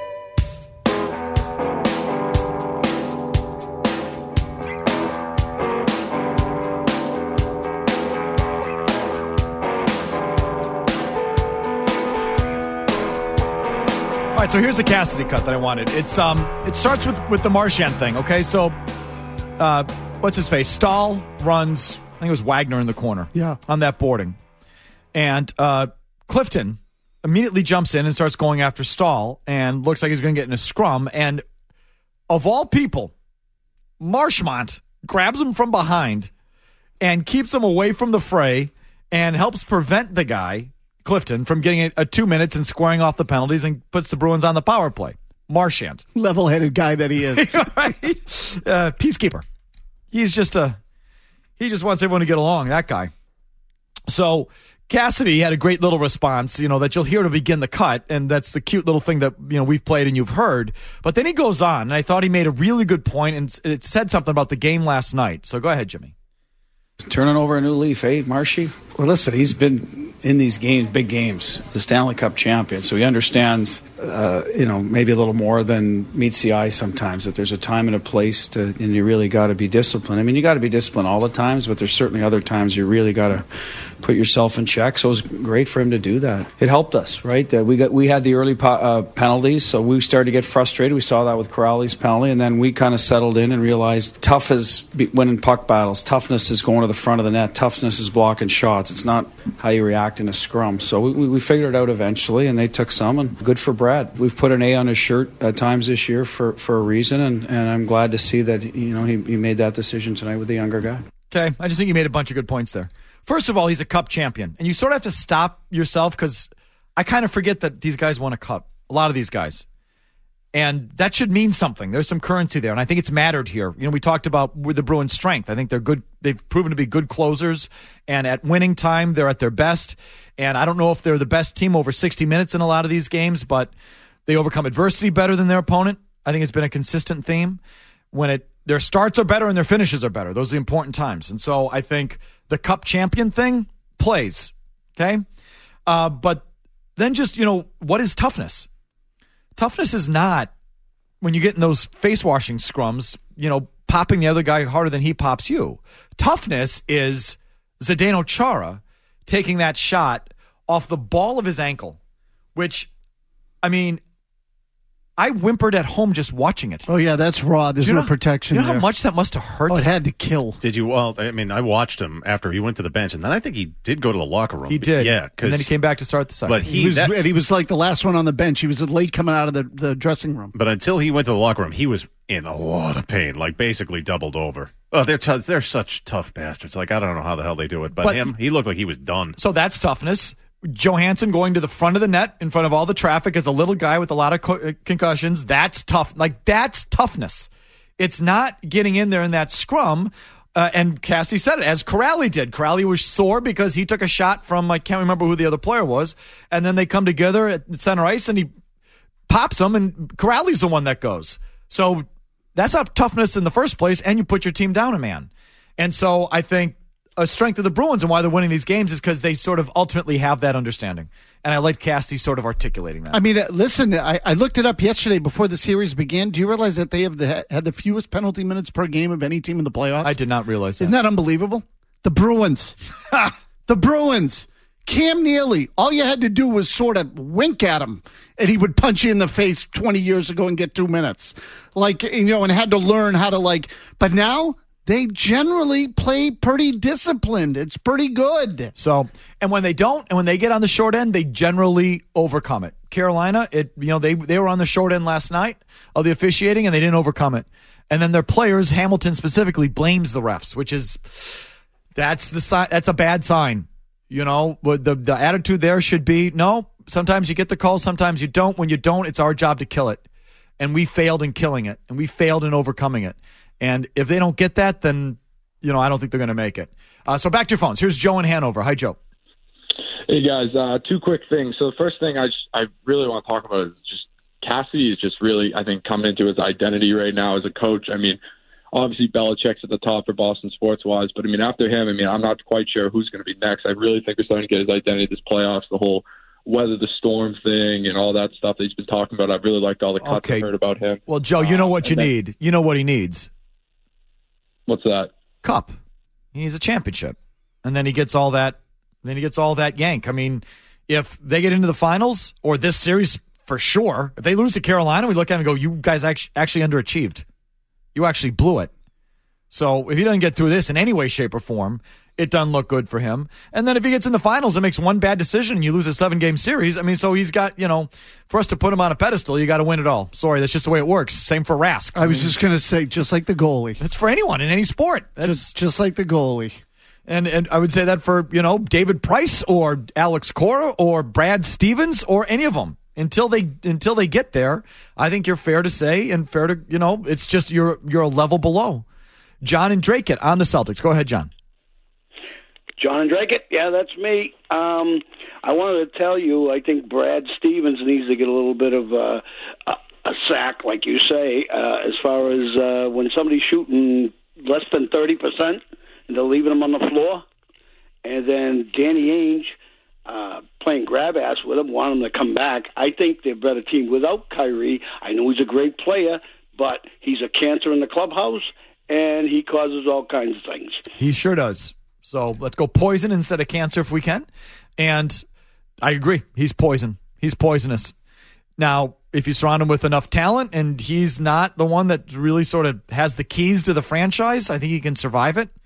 All right, so here's the Cassidy cut that I wanted. It's um, it starts with, with the Marchand thing, okay? So, uh, what's his face? Stahl runs, I think it was Wagner in the corner. Yeah. On that boarding. And uh, Clifton immediately jumps in and starts going after Stahl and looks like he's going to get in a scrum. And of all people, Marchmont grabs him from behind and keeps him away from the fray and helps prevent the guy, Clifton, from getting a, a two minutes and squaring off the penalties and puts the Bruins on the power play. Marchand. Level-headed guy that he is. Right? Uh, peacekeeper. He's just a, he just wants everyone to get along, that guy. So Cassidy had a great little response, you know, that you'll hear to begin the cut, and that's the cute little thing that, you know, we've played and you've heard. But then he goes on, and I thought he made a really good point, and it said something about the game last night. So go ahead, Jimmy. Turning over a new leaf, eh, Marshy? Well, listen, he's been in these games, big games, the Stanley Cup champion, so he understands, uh, you know, maybe a little more than meets the eye sometimes, that there's a time and a place to, and you really got to be disciplined. I mean, you got to be disciplined all the times, but there's certainly other times you really got to put yourself in check. So it was great for him to do that. It helped us, right? That we got we had the early po- uh, penalties, so we started to get frustrated. We saw that with Crowley's penalty, and then we kind of settled in and realized tough is winning puck battles. Toughness is going to the front of the net. Toughness is blocking shots. It's not how you react in a scrum. So we, we figured it out eventually, and they took some, and good for Brett. Brad. We've put an A on his shirt at times this year for, for a reason, and, and I'm glad to see that you know he, he made that decision tonight with the younger guy. Okay, I just think you made a bunch of good points there. First of all, he's a cup champion, and you sort of have to stop yourself because I kind of forget that these guys won a cup, a lot of these guys. And that should mean something. There's some currency there, and I think it's mattered here. You know, we talked about with the Bruins' strength. I think they're good. They've proven to be good closers, and at winning time, they're at their best. And I don't know if they're the best team over sixty minutes in a lot of these games, but they overcome adversity better than their opponent. I think it's been a consistent theme. When it their starts are better and their finishes are better. Those are the important times. And so I think the cup champion thing plays, okay? Uh, but then just, you know, what is toughness? Toughness is not when you get in those face-washing scrums, you know, popping the other guy harder than he pops you. Toughness is Zdeno Chara taking that shot off the ball of his ankle, which, I mean, I whimpered at home just watching it. Oh, yeah, that's raw. There's you know, no protection You know there. how much that must have hurt? Oh, it had to kill. Did you? Well, I mean, I watched him after he went to the bench, and then I think he did go to the locker room. He did. Yeah. And then he came back to start the second. But he, He was, that, and he was like the last one on the bench. He was late coming out of the, the dressing room. But until he went to the locker room, he was in a lot of pain, like basically doubled over. Oh, they're t- they're such tough bastards. Like, I don't know how the hell they do it. But, But him, he looked like he was done. So that's toughness. Johansson going to the front of the net in front of all the traffic as a little guy with a lot of co- concussions. That's tough. Like, that's toughness. It's not getting in there in that scrum. Uh, and Cassie said it, as Corrali did. Corrali was sore because he took a shot from, I can't remember who the other player was. And then they come together at center ice and he pops them, and Corrali's the one that goes. So that's not toughness in the first place, and you put your team down a man. And so I think a strength of the Bruins and why they're winning these games is because they sort of ultimately have that understanding. And I like Cassie sort of articulating that. I mean, uh, listen, I, I looked it up yesterday before the series began. Do you realize that they have the, had the fewest penalty minutes per game of any team in the playoffs? I did not realize that. Isn't that unbelievable? The Bruins. The Bruins. Cam Neely, all you had to do was sort of wink at him, and he would punch you in the face twenty years ago and get two minutes. Like, you know, and had to learn how to, like, but now they generally play pretty disciplined. It's pretty good. So, and when they don't, and when they get on the short end, they generally overcome it. Carolina, it you know, they they were on the short end last night of the officiating, and they didn't overcome it. And then their players, Hamilton specifically, blames the refs, which is that's the sign. That's a bad sign. You know, the the attitude there should be, no, sometimes you get the call, sometimes you don't. When you don't, it's our job to kill it. And we failed in killing it, and we failed in overcoming it. And if they don't get that, then, you know, I don't think they're going to make it. Uh, so back to your phones. Here's Joe in Hanover. Hi, Joe. Hey, guys. Uh, two quick things. So the first thing I, just, I really want to talk about is just Cassidy is just really, I think, coming into his identity right now as a coach. I mean, obviously Belichick's at the top for Boston sports-wise, but, I mean, after him, I mean, I'm not quite sure who's going to be next. I really think we're starting to get his identity this playoffs, the whole weather the storm thing and all that stuff that he's been talking about. I've really liked all the cuts Okay. I've heard about him. Well, Joe, you know what Uh, you and then- need. You know what he needs. What's that? Cup. He needs a championship. And then he gets all that then he gets all that yank. I mean, if they get into the finals or this series for sure, if they lose to Carolina, we look at him and go, you guys actually, actually underachieved. You actually blew it. So if he doesn't get through this in any way, shape, or form, it doesn't look good for him. And then if he gets in the finals and makes one bad decision and you lose a seven-game series, I mean, so he's got, you know, for us to put him on a pedestal, you got to win it all. Sorry, that's just the way it works. Same for Rask. I, I was mean, just going to say, just like the goalie. It's for anyone in any sport. That's just, just like the goalie. And and I would say that for, you know, David Price or Alex Cora or Brad Stevens or any of them. Until they until they get there, I think you're fair to say and fair to, you know, it's just you're you're a level below. John and Drake on the Celtics. Go ahead, John. John and Drake, yeah, that's me. Um, I wanted to tell you, I think Brad Stevens needs to get a little bit of uh, a, a sack, like you say, uh, as far as uh, when somebody's shooting less than thirty percent and they're leaving them on the floor. And then Danny Ainge uh, playing grab ass with him, want him to come back. I think they're a better team without Kyrie. I know he's a great player, but he's a cancer in the clubhouse, and he causes all kinds of things. He sure does. So let's go poison instead of cancer if we can. And I agree. He's poison. He's poisonous. Now, if you surround him with enough talent and he's not the one that really sort of has the keys to the franchise, I think he can survive it.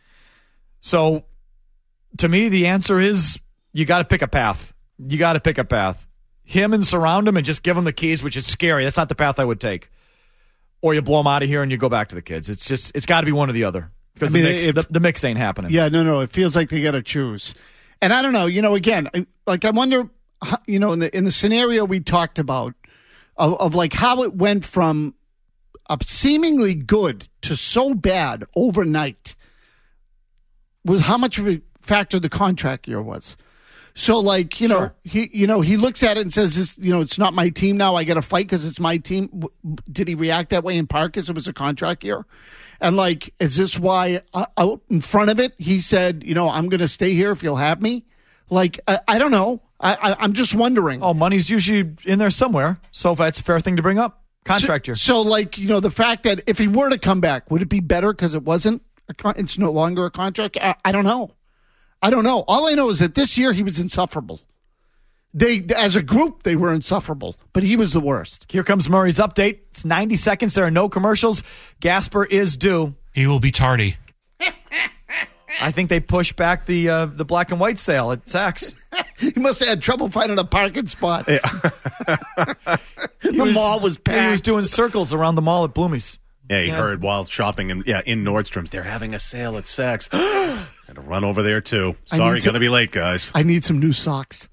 So to me, the answer is you got to pick a path. You got to pick a path. him and surround him and just give him the keys, which is scary. That's not the path I would take. Or you blow him out of here and you go back to the kids. It's just, it's got to be one or the other. Because I mean, the, mix, it, the, the mix ain't happening. Yeah, no, no. It feels like they got to choose. And I don't know, you know, again, like I wonder, you know, in the in the scenario we talked about of, of like how it went from a seemingly good to so bad overnight was how much of a factor the contract year was. So, like, you know, sure. he, you know, he looks at it and says, this, you know, it's not my team now. I got to fight because it's my team. Did he react that way in part because it was a contract year? And, like, is this why uh, out in front of it he said, you know, I'm going to stay here if you'll have me? Like, I, I don't know. I, I, I'm just wondering. Oh, money's usually in there somewhere. So that's a fair thing to bring up. Contract so, year. So, like, you know, the fact that if he were to come back, would it be better because it wasn't, a con- it's no longer a contract? I, I don't know. I don't know. All I know is that this year he was insufferable. They, as a group, they were insufferable, but he was the worst. Here comes Murray's update. It's ninety seconds. There are no commercials. Gasper is due. He will be tardy. I think they pushed back the uh, the black and white sale at Saks. He must have had trouble finding a parking spot. Yeah. the was, mall was packed. He was doing circles around the mall at Bloomie's. Yeah, he yeah. heard while shopping in, yeah, in Nordstrom's, they're having a sale at Saks. Had to run over there, too. Sorry, going to be late, guys. I need some new socks.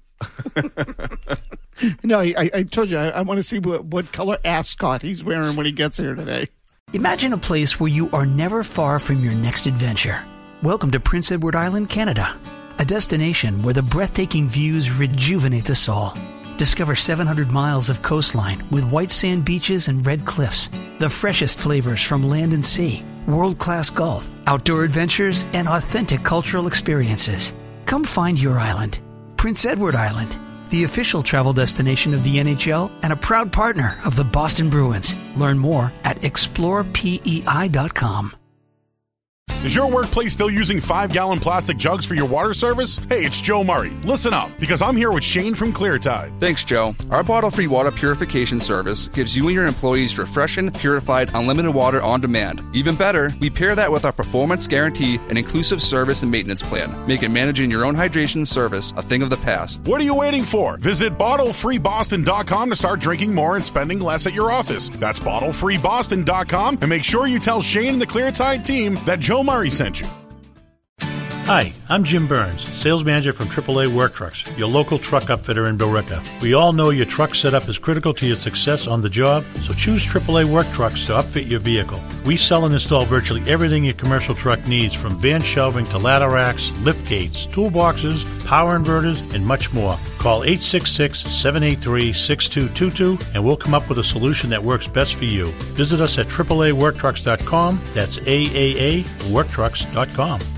No, I, I told you, I, I want to see what, what color ascot he's wearing when he gets here today. Imagine a place where you are never far from your next adventure. Welcome to Prince Edward Island, Canada, a destination where the breathtaking views rejuvenate the soul. Discover seven hundred miles of coastline with white sand beaches and red cliffs, the freshest flavors from land and sea, world-class golf, outdoor adventures, and authentic cultural experiences. Come find your island. Prince Edward Island, the official travel destination of the N H L and a proud partner of the Boston Bruins. Learn more at explore P E I dot com. Is your workplace still using five-gallon plastic jugs for your water service? Hey, it's Joe Murray. Listen up, because I'm here with Shane from ClearTide. Thanks, Joe. Our bottle-free water purification service gives you and your employees refreshing, purified, unlimited water on demand. Even better, we pair that with our performance guarantee and inclusive service and maintenance plan, making managing your own hydration service a thing of the past. What are you waiting for? Visit bottle free boston dot com to start drinking more and spending less at your office. That's bottle free boston dot com, and make sure you tell Shane and the ClearTide team that Joe Murray sent you. Hi, I'm Jim Burns, sales manager from triple A Work Trucks, your local truck upfitter in Billerica. We all know your truck setup is critical to your success on the job, so choose triple A Work Trucks to upfit your vehicle. We sell and install virtually everything your commercial truck needs, from van shelving to ladder racks, lift gates, toolboxes, power inverters, and much more. Call eight six six, seven eight three, six two two two and we'll come up with a solution that works best for you. Visit us at triple A work trucks dot com. That's A A A work trucks dot com.